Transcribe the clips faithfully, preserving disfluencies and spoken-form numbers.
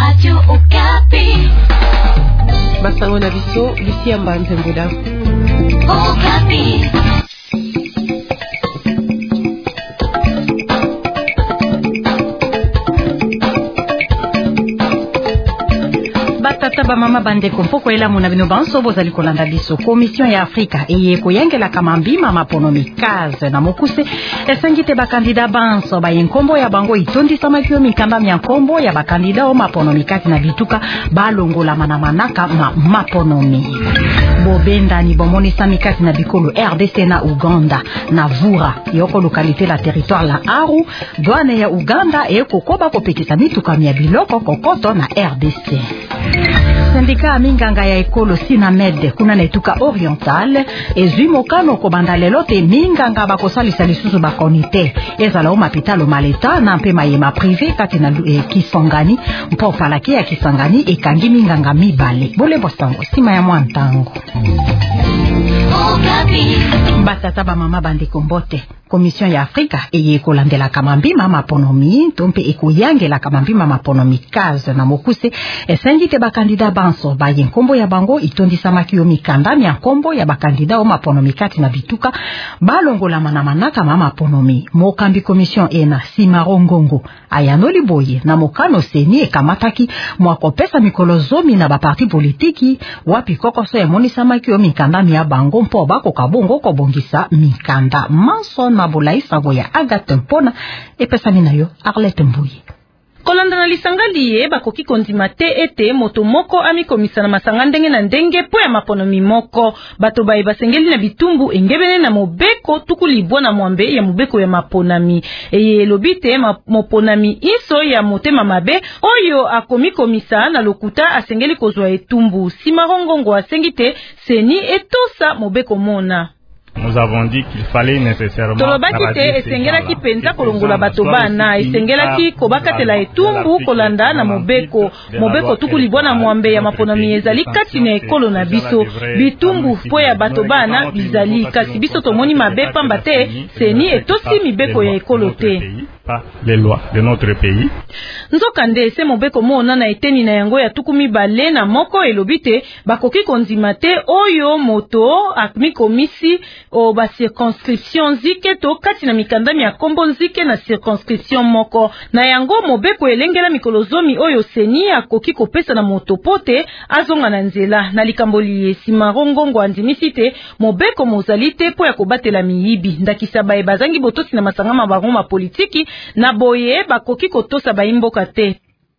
Radio Okapi. Basango na biso, Lucia Mbanzengula. Okapi. Batata ba mama bande kompoko ela mona bino banso bozali kolanda biso Commission ya Afrika eye koyengela kamambi mama ponomi kaze na mokuse esengite ba kandida banso ba yenkombo ya bango itondisa makio mikamba mya nkombo ya ba kandida o maponomi kati na bituka balongola mana manaka ma maponomi bobenda ni bomonisa mikati na bikolo R D C na Uganda na Vura yoko lokalite la territoire la Aru douane ya Uganda e kokoba kopekisa mituka mya biloko kokoto na R D C. Sindika minganga ya ekolo Sinamed kuna na etuka oriental ezwi mokano kobanda lelo te minganga bakosalisa lisusu bakonite ezala o mapitalo maleta na mpe mayema privé kati na eh, Kisangani mpo palaki ya Kisangani ekangi minganga mibale bole bosango sima ya mwantango. Batata ba mama bande kombote Commission ya Afrika eye kolandela kamambi mama ponomi tompe ekoyangela kamambi mama ponomi kaze na mokuse esengite ba kandida banso ba yenkombo ya bango itondisa makio mikanda mya nkombo ya ba kandida o maponomi kati na bituka balongola mana manaka mama ponomi mokambi commission ena Simarongongo ayanoli boye na mokano seni ekamataki mwakopesa mikolo zomi na ba parti politiki wapi kokoso ya monisa makio mikanda mya bango mpo bako kabongo kobongisa mikanda manso na bulai savo ya Agathe Mpona epesani nayo Arlette Mbuyi. Kolanda na lisangali ye bakoki kondima te ete moto moko ami komisa na masanga ndenge na ndenge po ya maponomi moko bato baye basengeli na bitumbu engebene na mobeko tukulibwa na mwambe ya mobeko ya maponami eye lobite ma, moponami iso ya motema mabe oyo akomi komisa na lokuta asengeli kozwa etumbu Simarongongo asengite seni etosa mobeko mona. Nous avons dit qu'il fallait nécessairement tolobaki te esengelaki penza kolongola bato bana esengelaki kobakatela etumbu kolanda na mobeko mobeko tukulibwa na mwambe ya maponami ezali kati na ekolo na biso bitumbu po ya bato bana bizali kasi biso tomoni mabe pamba te seni etosi mibeko ya ekolo te les lois de notre pays. Nzokande se mobeko mona na eteni na yango ya tukumi bale na moko elobite bakoki kondima te oyo moto akmi komisi o ba circonscription zike to kati na mikanda ya kombo nzike na circonscription moko na yango mobeko elengela mikolo zomi oyo seni akoki kopesa na moto pote azonga na nzela na likamboli ye Simarongongo andimisi te mobeko mozalite po ya kobatela miyibi ndakisa bae bazangi botosi na masanga mabaroma politiki na boye bakoki kotosa baimboka te.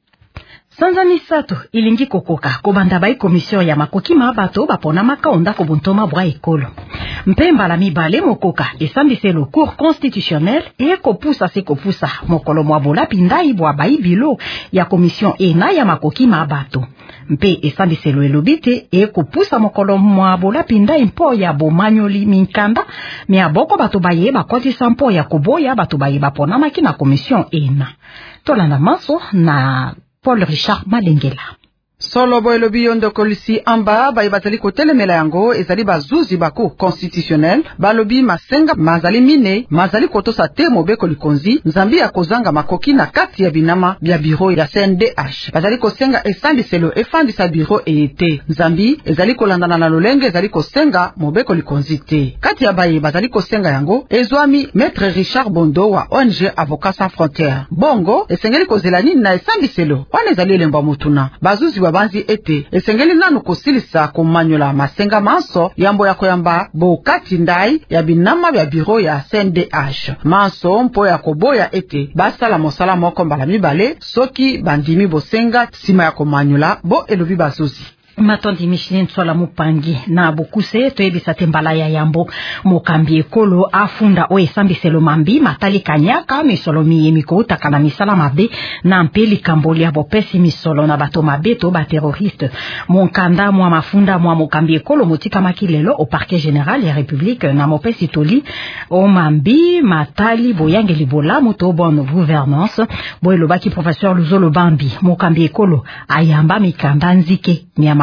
Sanza misato ilingi kokoka kobanda bai commission ya makoki mabato bapona makaonda ko buntoma bwa ekolo mpemba la mibale mokoka esambise le cour constitutionnel e kopusa se kopusa mokolo mwabola pindai bwa bai bilo ya commission ena ya makoki mabato mpe esambise lo elobite e kopusa mokolo mwabola pindai mpo ya bomanyoli minkanda me aboko bato baye bakotisa mpo ya koboya bato baye bapona makina commission ena tolanda maso na Paul Richard Malengela. Solo boelo biyondo kolisi amba ba bazali kotelemela yango ezali bazuzi bako constitutionnel balobi masenga mazali mine mazali kotosa te mobeko likonzi nzambi ya kozanga makoki na kati ya binama bya biro ya C N D H bazali kosenga esambiselo efandisa biro ete nzambi ezali kolandana na lolenge ezali kosenga mobeko likonzi te kati ya baye bazali kosenga yango ezwami maître Richard Bondo wa O N G Avocats Sans Frontières bongo esengeli kozelani na esambiselo wana ezali elemba mutuna bazuzi banzi ete esengeli nanu kosilisa komanyola masenga manso yambo ya koyamba bokati ndai ya binama ya biro ya C N D H manso mpo ya koboya ete basala mosala moko mbala mibale soki bandimi bosenga sima ya komanyola bo elobi bazuzi. Matondi Michelin Tsola Mupangi na bokuse toyebisa tembala ya yambo mokambi ekolo afunda o esambiselo mambi matali kanyaka misolo miye mikota kana misala mabe na mpeli kamboli abopesi misolo na bato mabeto ba terroriste monkanda mwa mafunda mwa mokambi ekolo motika makilelo au parquet général ya république na mopesi toli o mambi matali boyange libola moto bonne gouvernance boelo baki professeur Luzolo Bambi mokambi ekolo ayamba mikanda nzike miama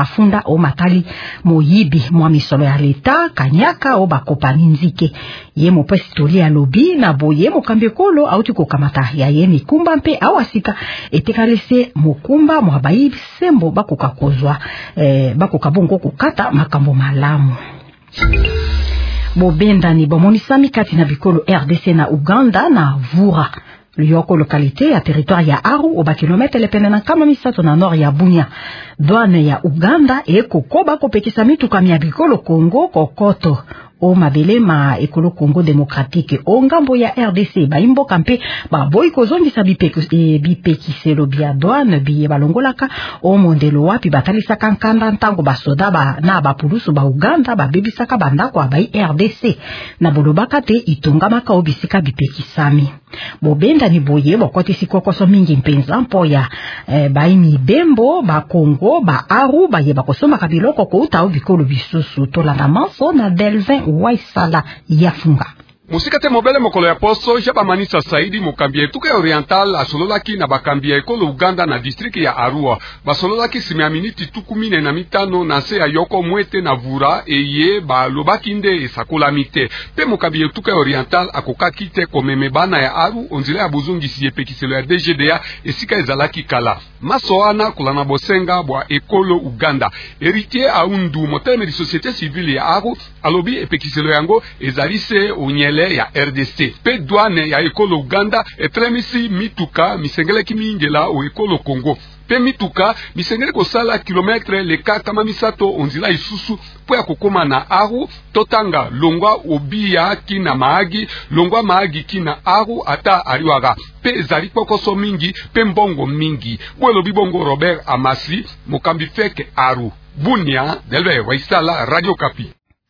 mafunda o matali moyibi mwa misolo ya leta kanyaka o bakopani nzike ye mopesi toli ya lobi na boye mokambi ekolo auti kokamata ya ye mikumba mpe awasika etekalese mokumba mwa bayibi sembo bakoka kozwa eh, bakoka bongo kokata makambo malamu. Bobendani bomonisami kati na bikolo R D C na Uganda na Vura Lioko localité ya territoire ya Aru oba kilometre lepene na kama misato na nord ya Bunia. Douane ya Uganda e kokoba kopekisa mituka mia bikolo Congo kokoto o mabele ma ekolo Congo démocratique o ngambo ya R D C ba imbo kampe ba boy kozongisa bipekiselo bia douane biye balongolaka o mondelo wapi batalisa kankanda ntango basoda ba na bapulusu ba Uganda ba bebisaka bandako ba R D C na bolobaka te itongamaka obisika bipekisami. Bobenda ni boye bokote sikokoso mingi mpenza mpo ya eh, ba imi bembo ba Congo ba Aru ba ye bakosoma kabiloko ko uta obikolo bisusu tolanda manso na Delvin Waisala yafunga. Musikate mobele mokolo ya poso jaba manisa saidi mokambie tuke oriental asololaki na bakambie ekolo Uganda na district ya Arua basololaki sime miniti tukumine na mitano na se ya yoko mwete na Vura eye ba lobaki nde esakola mite pe mokambie tuke oriental akokaki te komeme bana ya Aru onzile ya buzungi siye pekiselo ya D G D A esika ezalaki kala masoana kulana bosenga bwa ekolo Uganda héritier aundu moteme di société civile ya Aru alobi epekiselo yango ezalise onyele ya R D C pe douane ya ekolo Uganda etremisi mituka misengele kimingela o ekolo Congo pe mituka misengele kosala kilometre leka kama misato onzila isusu po ya kokoma na Aru totanga longwa obia kina maagi longwa maagi kina Aru ata ariwaga pe zali kokoso mingi pe mbongo mingi bwelo bibongo Robert Amasi mokambi feke Aru Bunia Delve Waisala Radio Kapi.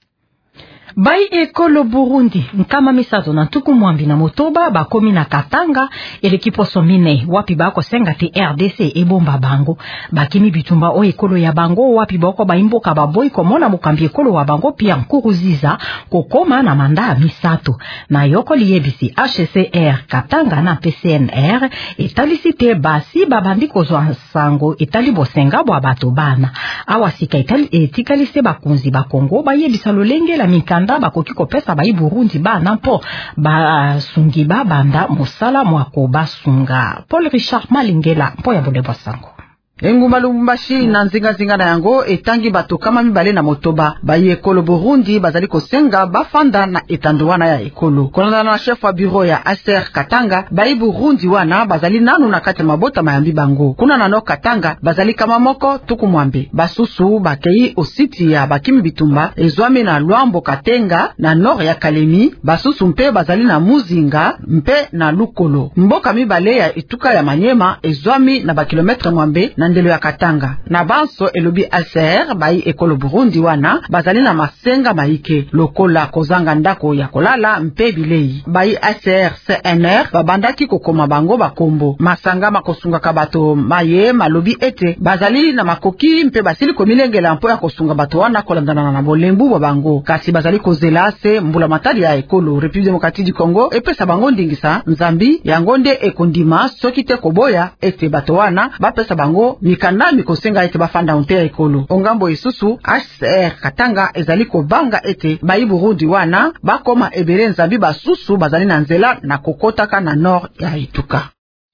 Bai ekolo Burundi nkama misato na tuku mwambi na motoba bakomi na Katanga elekiposo mine wapi bako senga te R D C ebomba bango bakimi bitumba o ekolo ya bango wapi bako baimboka baboy komona mukambi ekolo wa bango pia Nkuruziza kokoma na manda misato na yoko liyebisi H C R Katanga na P C N R etalisite basi babandi kozwa sango etali bosenga bwa bato bana awasika etali etikalise bakunzi bakongo bayebisa lolenge la mika bakoki kopesa ba Burundi ba nampo ba sungi ba banda musala mwako basunga. Paul Richard Malingela mpo ya bode basango. Engumba Lubumbashi na nzinga zinga na yango etangi bato kama mibale na motoba ba ekolo Burundi bazali kosenga bafanda na etando wana ya ekolo. Kolanda na chef wa bureau ya A C R Katanga ba Burundi wana bazali nanu na kati mabota mayambi bango. Kuna nano Katanga bazali kama moko tuku mwambe basusu bakei ositi ya bakimi bitumba ezwame na Luambo Katenga na nord ya Kalemi basusu mpe bazali na Muzinga mpe na Lukolo. Mboka mibale ya etuka ya Manyema ezwami na ba kilometre mwambe na ndelo ya Katanga na banso elobi A C R bai ekolo Burundi wana bazali na masenga maike lokola kozanga ndako ya kolala mpe bilei bai A C R C N R babandaki kokoma bango bakombo masanga makosunga kabato maye malobi ete bazali na makoki mpe basili komilengela mpo ya kosunga bato wana kolandana na bolembu wa bango kasi bazali kozela se mbula matali ya ekolo République démocratique du Congo epesa bango ndingisa nzambi yango nde ekondima soki te koboya ete bato wana bapesa bango mikanda mikosenga ete bafanda unte ya ekolo. Ongambo isusu H C R Katanga ezali kobanga ete bai Burundi wana bakoma ebele nzambi basusu bazali na nzela na kokotaka na nord ya Ituka.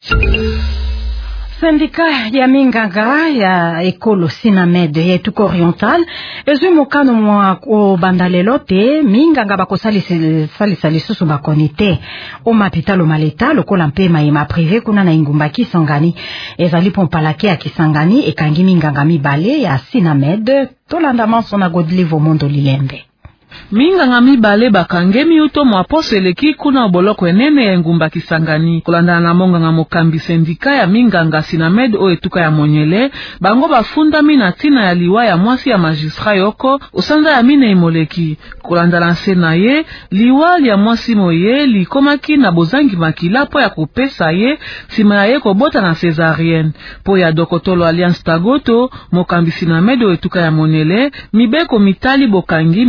Sindika ya minganga ya ekolo Sinamed ya Etuka Oriental ezwi mokano mwa o bandalelo te minganga bakosali sali susu bakonite o mapitalo maleta lokola mpe mayema privé kuna na ingumba Kisangani ezali pompalake ya Kisangani ekangi minganga mibale ya Sinamed tolanda manso na Godlivo Mondo Lilembe. Minganga mibale bakangemi uto mwa poseleki kuna oboloko enene ya ngumba Kisangani kolanda na monganga mokambi sindika ya minganga Sinamed o etuka ya Monyele bango bafunda mina tina ya liwa ya mwasi ya magistrat yoko osanda ya mine imoleki kolanda na sena ye liwa ya mwasi moye likomaki na bozangi makila po ya kopesa ye sima ya ye kobota na césarienne po ya dokotolo Alliance Tagoto mokambi Sinamed o etuka ya Monyele mibeko mitali bokangi mitosa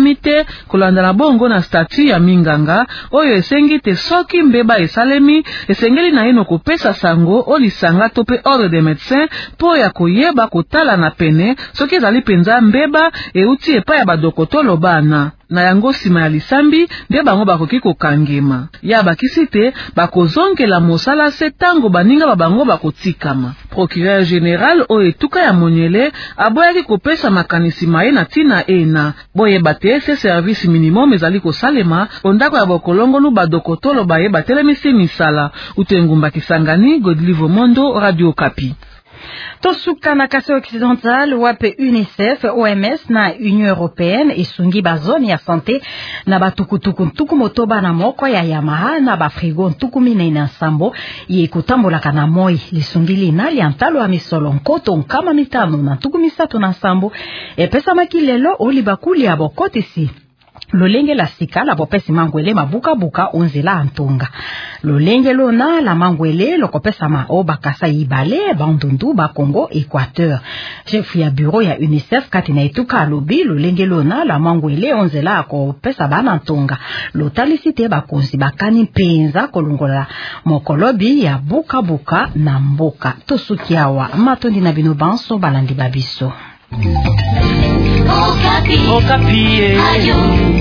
esalami te kolanda na bongo na statut ya minganga oyo esengi te soki mbeba esalemi esengeli na yeno kopesa sango o lisanga to pe ordre de médecin po ya koyeba kotala na pene soki ezali penza mbeba euti epai ya badokotolo bana na yango nsima ya lisambi nde bango bakoki kokangema ya bakisi te bakozongela mosala se tango baninga babango bakotikama. Procureur général oyo etuka ya monyele aboyaki kopesa makanisi maye na tina ena boyeba te se service minimum ezali kosalema ondako ya bokolongolu badokotolo baye batelemisi misala. Utengumba Kisangani, Godlivo Mondo, Radio Okapi. Tosuka na Kasai Occidental wape UNICEF, O M S na Union Européenne esungi ba zone ya santé na batukutuku ntuku motoba na moko ya Yamaha na ba frigo ntuku mine na sambo ye kutambolaka na moi lisungi lina liantalo ya misolo nkoto nkama mitano na ntuku misato na sambo epesa makilelo oli bakuli ya bokotisi lolenge la sika la bopesi mangwele mabuka buka onzela antonga lolenge lona la mangwele lokopesa ma oba kasa ibale bandundu ba Congo Équateur. Chef ya bureau ya UNICEF katina etuka alobi lolenge lona la mangwele onzela akopesa bana antonga lotalisite bakonzi bakani penza kolongola mokolobi ya buka buka na mboka tosukiawa matondi na bino banso balandi babiso. Okapi. Okapi. Ayo.